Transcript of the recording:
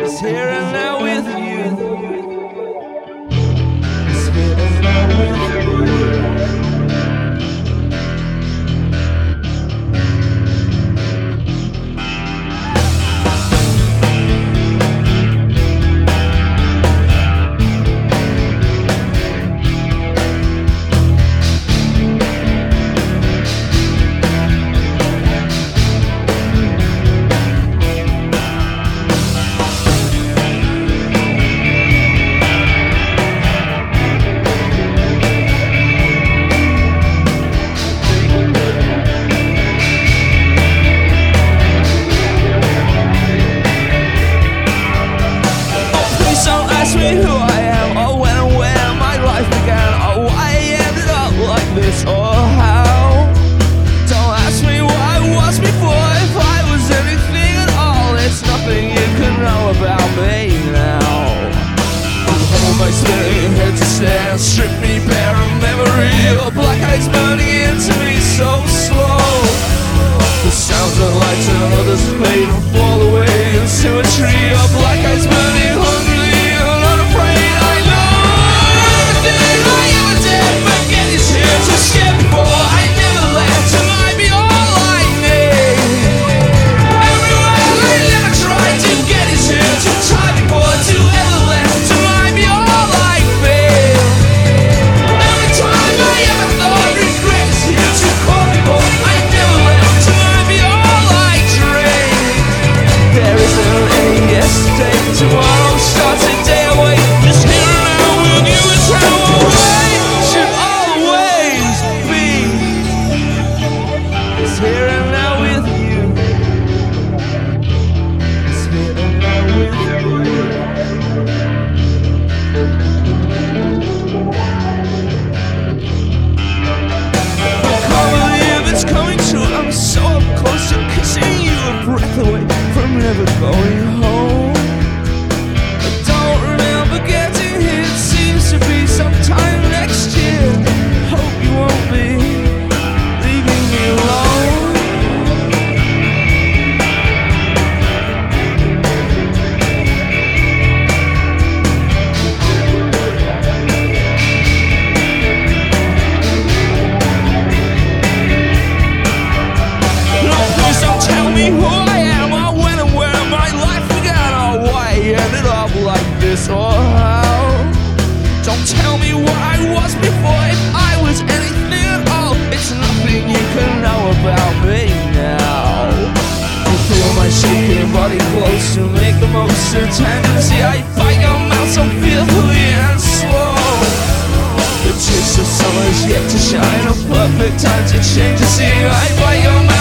It's here and now with you. It's here and now with you. Ask me who I am, or when and where my life began, or why I ended up like this, or how. Don't ask me what I was before, if I was anything at all. It's nothing you can know about me now. Hold my spirit head to stand, strip me bare of memory. Your black eyes burning into me so slow. The sounds of lights and others fade and fall away into a tree. Your black eyes burning hungrily. Tomorrow starts a day away. Just here and now with you is how I should always be. It's here and now with you. It's here and now with you. I can't believe it's coming true. I'm so up close to kissing you, a breath away from never going home. Sometime next year, hope you won't be leaving me alone. No, please don't tell me who I am, or when and where my life began, or why I ended up like this, or how. Don't tell me what I was before, if I was anything at all. It's nothing you can know about me now. You feel my shaking body close to make the most of tendency. I fight your mouth so fearfully and slow. The taste of summer's yet to shine, a perfect time to change the scene. I fight your mouth.